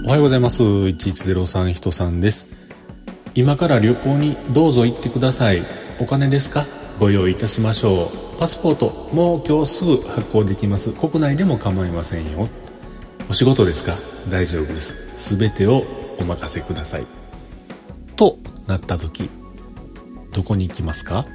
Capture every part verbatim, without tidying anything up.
おはようございます。いちいちゼロさん人さんです。今から旅行にどうぞ行ってください。お金ですか？ご用意いたしましょう。パスポートもう今日すぐ発行できます。国内でも構いませんよ。お仕事ですか？大丈夫です。すべてをお任せくださいとなった時、どこに行きますか？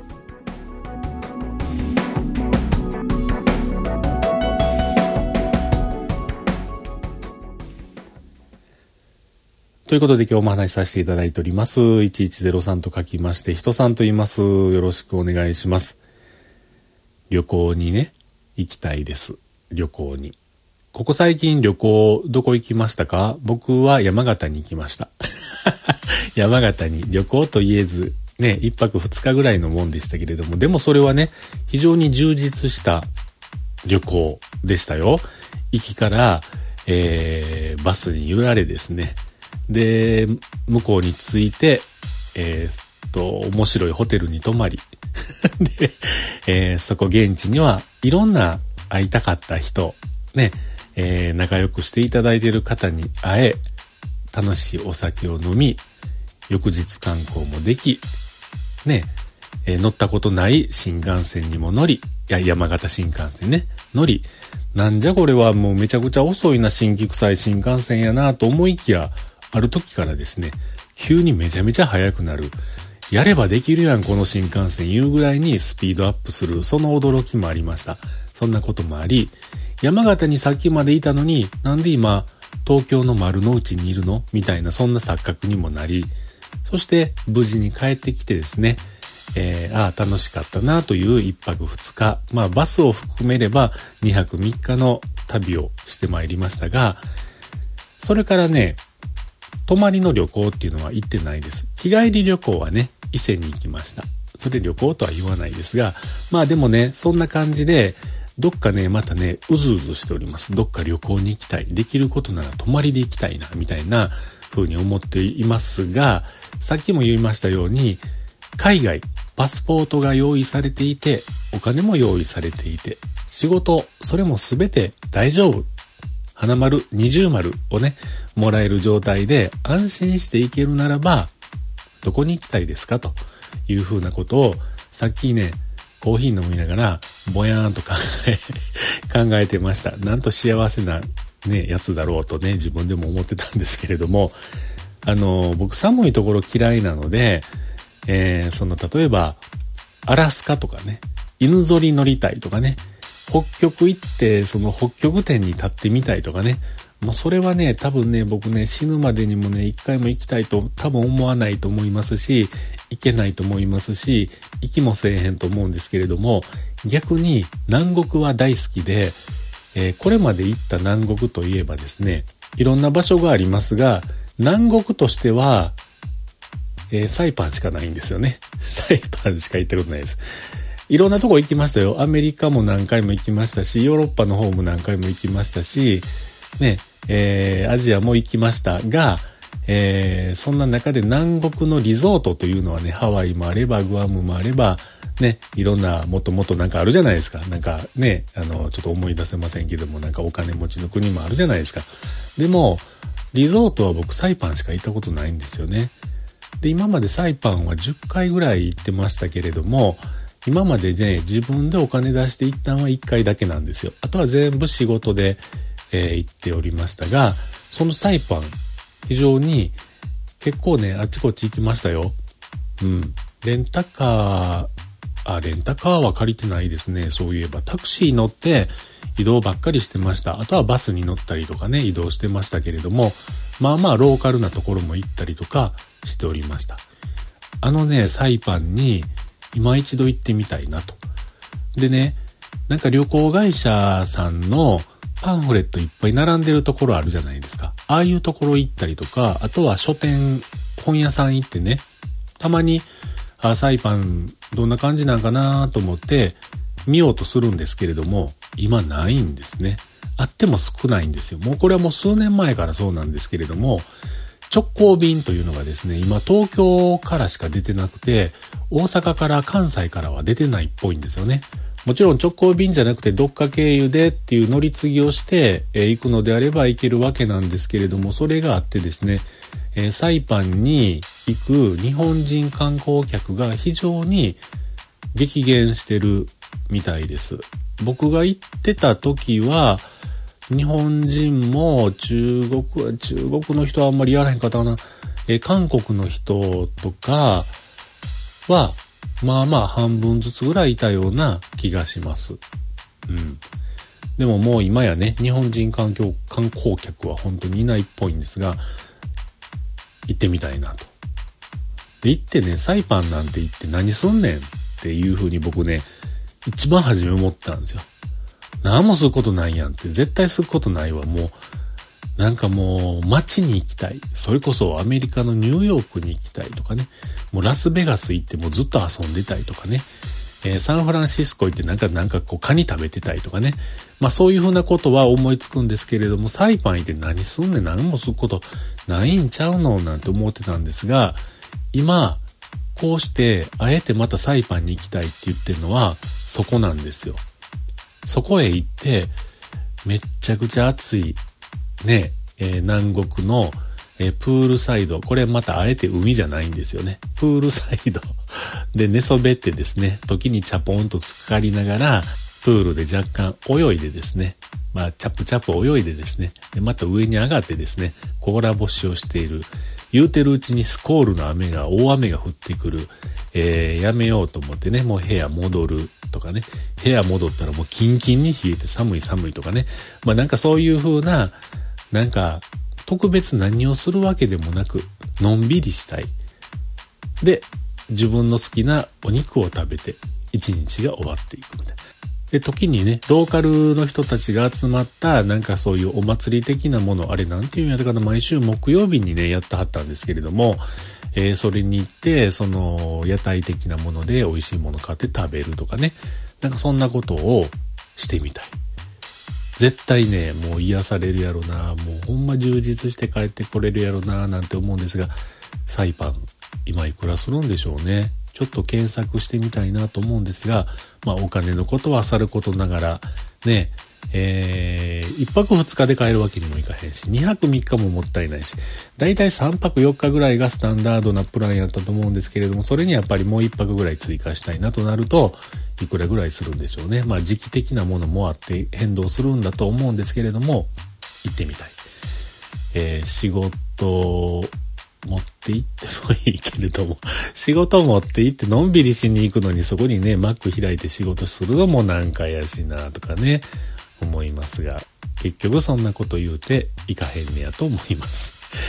ということで今日もお話しさせていただいております。いちいちゼロさんと書きまして人さんと言います。よろしくお願いします。旅行にね、行きたいです。旅行に。ここ最近旅行どこ行きましたか？僕は山形に行きました。山形に旅行と言えずね、一泊二日ぐらいのもんでしたけれども、でもそれはね、非常に充実した旅行でしたよ。行きから、えー、バスに揺られですね。で、向こうに着いて、えー、っと、面白いホテルに泊まり。で、えー、そこ現地にはいろんな会いたかった人、ね、えー、仲良くしていただいている方に会え、楽しいお酒を飲み、翌日観光もでき、ね、えー、乗ったことない新幹線にも乗り、いや、山形新幹線ね、乗り、なんじゃこれはもうめちゃくちゃ遅いな、新規臭い新幹線やなと思いきや、ある時からですね、急にめちゃめちゃ速くなる。やればできるやん、この新幹線いうぐらいにスピードアップする。その驚きもありました。そんなこともあり、山形にさっきまでいたのに、なんで今、東京の丸の内にいるのみたいな、そんな錯覚にもなり、そして無事に帰ってきてですね、えー、ああ、楽しかったなという一泊二日、まあバスを含めれば二泊三日の旅をしてまいりましたが、それからね、泊まりの旅行っていうのは行ってないです。日帰り旅行はね、伊勢に行きました。それ旅行とは言わないですが、まあでもね、そんな感じで、どっかね、またね、うずうずしております。どっか旅行に行きたい。できることなら泊まりで行きたいな、みたいな風に思っていますが、さっきも言いましたように、海外、パスポートが用意されていて、お金も用意されていて、仕事、それもすべて大丈夫。花丸、二重丸をね、もらえる状態で安心していけるならば、どこに行きたいですかというふうなことを、さっきね、コーヒー飲みながら、ぼやーんと考え、考えてました。なんと幸せなね、やつだろうとね、自分でも思ってたんですけれども、あの、僕寒いところ嫌いなので、えー、その、例えば、アラスカとかね、犬ぞり乗りたいとかね、北極行ってその北極点に立ってみたいとかね、もうそれはね、多分ね、僕ね、死ぬまでにもね、一回も行きたいと多分思わないと思いますし、行けないと思いますし、行きもせえへんと思うんですけれども、逆に南国は大好きで、えー、これまで行った南国といえばですね、いろんな場所がありますが、南国としては、えー、サイパンしかないんですよね。サイパンしか行ったことないです。いろんなとこ行きましたよ。アメリカも何回も行きましたし、ヨーロッパの方も何回も行きましたし、ね、えー、アジアも行きましたが、えー、そんな中で南国のリゾートというのはね、ハワイもあれば、グアムもあれば、ね、いろんな、もっともっとなんかあるじゃないですか。なんかね、あの、ちょっと思い出せませんけども、なんかお金持ちの国もあるじゃないですか。でも、リゾートは僕サイパンしか行ったことないんですよね。で、今までサイパンはじゅっかいぐらい行ってましたけれども、今までね、自分でお金出して一旦はいっかいだけなんですよ。あとは全部仕事で、えー、行っておりましたが、そのサイパン、非常に結構ね、あっちこっち行きましたよ。うん。レンタカー、あ、レンタカーは借りてないですね。そういえばタクシー乗って移動ばっかりしてました。あとはバスに乗ったりとかね、移動してましたけれども、まあまあローカルなところも行ったりとかしておりました。あのね、サイパンに今一度行ってみたいなと。でね、なんか旅行会社さんのパンフレットいっぱい並んでるところあるじゃないですか。ああいうところ行ったりとか、あとは書店、本屋さん行ってね、たまに、あ、サイパンどんな感じなんかなと思って見ようとするんですけれども、今ないんですね。あっても少ないんですよ。もうこれはもう数年前からそうなんですけれども、直行便というのがですね、今東京からしか出てなくて、大阪から関西からは出てないっぽいんですよね。 もちろん直行便じゃなくてどっか経由でっていう乗り継ぎをして、えー、行くのであれば行けるわけなんですけれども、それがあってですね、えー、サイパンに行く日本人観光客が非常に激減してるみたいです。僕が行ってた時は日本人も中国中国の人はあんまりやらへんかったかな、えー、韓国の人とかはまあまあ半分ずつぐらいいたような気がします。うん。でももう今やね、日本人観光、観光客は本当にいないっぽいんですが、行ってみたいなと。で、行ってね、サイパンなんて行って何すんねんっていう風に僕ね、一番初め思ったんですよ。何もすることないやんって、絶対することないわ。もう、なんかもう街に行きたい。それこそアメリカのニューヨークに行きたいとかね。もうラスベガス行ってもうずっと遊んでたいとかね。えー、サンフランシスコ行ってなんかなんかこうカニ食べてたいとかね。まあそういうふうなことは思いつくんですけれども、サイパン行って何すんねん、何もすることないんちゃうのなんて思ってたんですが、今こうしてあえてまたサイパンに行きたいって言ってるのはそこなんですよ。そこへ行ってめっちゃくちゃ暑いね、えー、南国の、えー、プールサイド、これまたあえて海じゃないんですよね。プールサイドで寝そべってですね、時にチャポンとつかりながらプールで若干泳いでですね、まあチャプチャプ泳いでですね、でまた上に上がってですね、甲羅干しをしている。言うてるうちにスコールの雨が大雨が降ってくる。えー、やめようと思ってね、もう部屋戻るとかね、部屋戻ったらもうキンキンに冷えて寒い寒いとかね、まあなんかそういう風ななんか特別何をするわけでもなくのんびりしたい。で、自分の好きなお肉を食べて一日が終わっていくみたいな。で、時にね、ローカルの人たちが集まったなんかそういうお祭り的なもの、あれなんていうんやるかな、毎週木曜日にねやってはったんですけれども、えー、それに行ってその屋台的なもので美味しいもの買って食べるとかね、なんかそんなことをしてみたい。絶対ね、もう癒されるやろな、もうほんま充実して帰ってこれるやろななんて思うんですが、サイパン今いくらするんでしょうね。ちょっと検索してみたいなと思うんですが、まあお金のことはさることながらね、えー、いっぱくふつかで帰るわけにもいかへんし、にはくみっかももったいないし、だいたいさんぱくよっかぐらいがスタンダードなプランやったと思うんですけれども、それにやっぱりもういっぱくぐらい追加したいなとなると、いくらぐらいするんでしょうね。まあ時期的なものもあって変動するんだと思うんですけれども、行ってみたい。えー、仕事持って行ってもいいけれども、仕事持って行ってのんびりしに行くのにそこにね、マック開いて仕事するのもなんかやしなとかね、思いますが、結局そんなこと言うて行かへんねやと思います。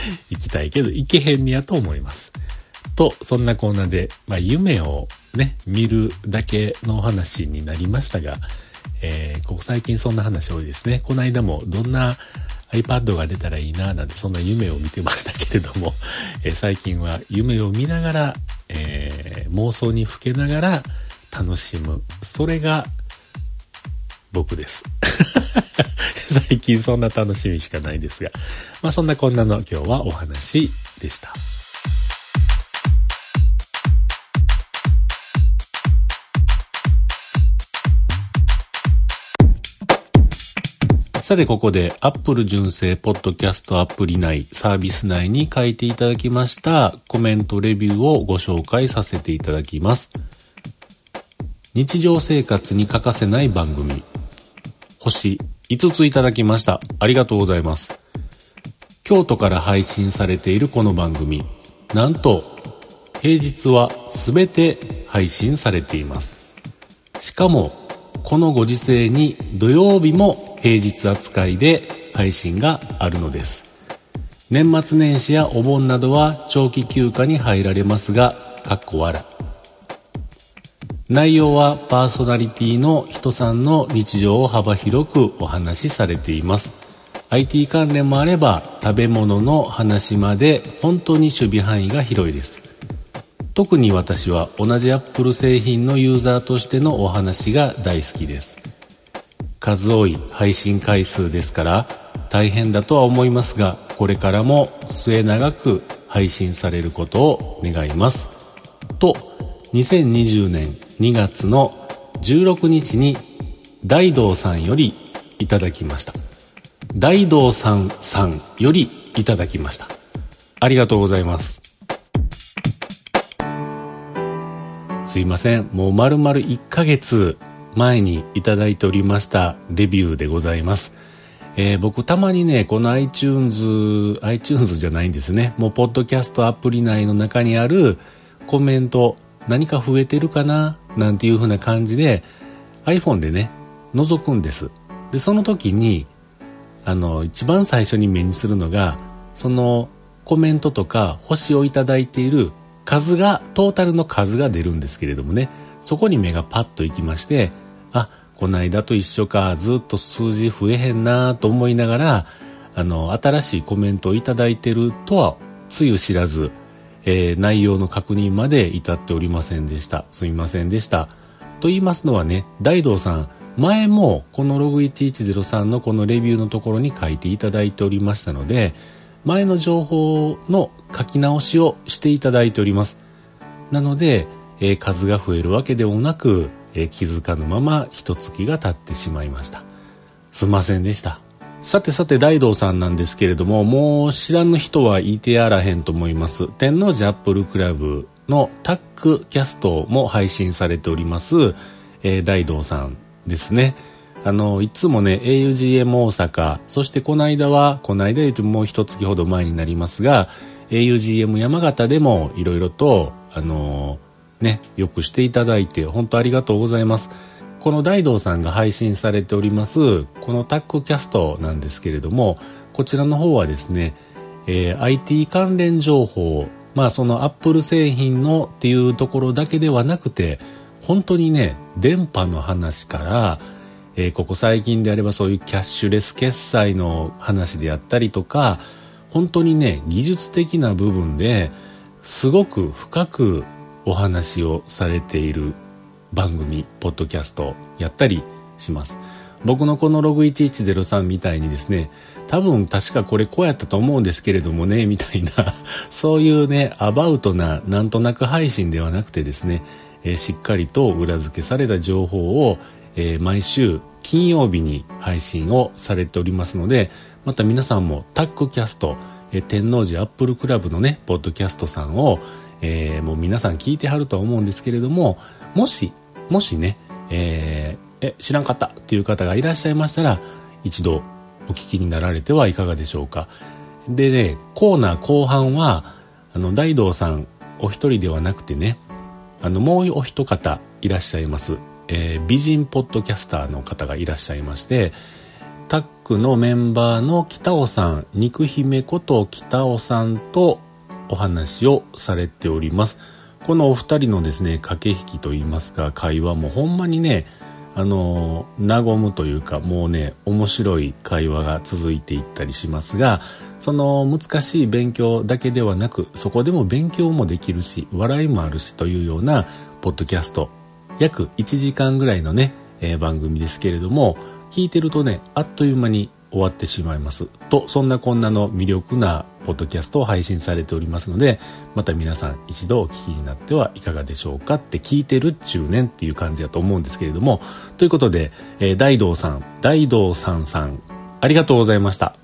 行きたいけど行けへんねやと思います。と、そんなコーナーで、まあ夢をね、見るだけの話になりましたが、えー、ここ最近そんな話多いですね。この間もどんな iPad が出たらいいななんてそんな夢を見てましたけれども、えー、最近は夢を見ながら、えー、妄想にふけながら楽しむ。それが僕です。最近そんな楽しみしかないですが、まあそんなこんなの今日はお話でした。さてここで Apple 純正ポッドキャストアプリ内サービス内に書いていただきましたコメントレビューをご紹介させていただきます。日常生活に欠かせない番組、星いつついただきました。ありがとうございます。京都から配信されているこの番組、なんと平日はすべて配信されています。しかもこのご時世に土曜日も平日扱いで配信があるのです。年末年始やお盆などは長期休暇に入られますが、かっこ笑。内容はパーソナリティの人さんの日常を幅広くお話しされています。アイティー 関連もあれば食べ物の話まで本当に守備範囲が広いです。特に私は同じ Apple 製品のユーザーとしてのお話が大好きです。数多い配信回数ですから大変だとは思いますが、これからも末永く配信されることを願います。と、にせんにじゅうねんにがつのじゅうろくにちに大道さんよりいただきました。大道さんさんよりいただきました。ありがとうございます。すいません、もう丸々いっかげつ前にいただいておりましたレビューでございます。えー、僕たまにね、この iTunes、iTunes じゃないんですね。もうポッドキャストアプリ内の中にあるコメント、何か増えてるかななんていう風な感じで iPhone でね、覗くんです。で、その時に、あの、一番最初に目にするのが、そのコメントとか星をいただいている数が、トータルの数が出るんですけれどもね、そこに目がパッと行きまして、あ、こないだと一緒か、ずっと数字増えへんなと思いながら、あの、新しいコメントをいただいてるとは、つゆ知らず、えー、内容の確認まで至っておりませんでした。すみませんでした。と言いますのはね、大道さん、前もこのログいちいちゼロさんのこのレビューのところに書いていただいておりましたので、前の情報の書き直しをしていただいております。なので、えー、数が増えるわけでもなく、えー、気づかぬまま一月が経ってしまいました。すいませんでした。さてさて大道さんなんですけれども、もう知らぬ人は言いてやらへんと思います。天王寺アップルクラブのタックキャストも配信されております、えー、大道さんですね。あのいつもね エーユージーエム 大阪、そしてこの間はこの間言うともう一月ほど前になりますが エーユージーエム 山形でもいろいろとあのー、ねよくしていただいて本当ありがとうございます。この大道さんが配信されておりますこのタックキャストなんですけれども、こちらの方はですね、えー、アイティー 関連情報、まあそのアップル製品のっていうところだけではなくて、本当にね電波の話からえー、ここ最近であればそういうキャッシュレス決済の話であったりとか、本当にね技術的な部分ですごく深くお話をされている番組ポッドキャストやったりします。僕のこのログいちいちゼロさんみたいにですね、多分確かこれこうやったと思うんですけれどもねみたいなそういうねアバウトななんとなく配信ではなくてですね、えー、しっかりと裏付けされた情報をえー、毎週金曜日に配信をされておりますので、また皆さんもタックキャスト、えー、天王寺アップルクラブのねポッドキャストさんを、えー、もう皆さん聞いてはるとは思うんですけれども、もしもしね、えー、え知らんかったっていう方がいらっしゃいましたら一度お聞きになられてはいかがでしょうか。でね、コーナー後半はあの大道さんお一人ではなくてね、あのもうお一方いらっしゃいます。えー、美人ポッドキャスターの方がいらっしゃいまして、タックのメンバーの北尾さん、肉姫こと北尾さんとお話をされております。このお二人のですね駆け引きといいますか会話もほんまにねあのー、和むというかもうね面白い会話が続いていったりしますが、その難しい勉強だけではなくそこでも勉強もできるし笑いもあるしというようなポッドキャスト、約いちじかんぐらいのね、えー、番組ですけれども、聞いてるとねあっという間に終わってしまいますと、そんなこんなの魅力なポッドキャストを配信されておりますので、また皆さん一度お聞きになってはいかがでしょうか。って聞いてるっちゅうねんっていう感じだと思うんですけれども、ということで、えー、大道さん大道さんさんありがとうございました。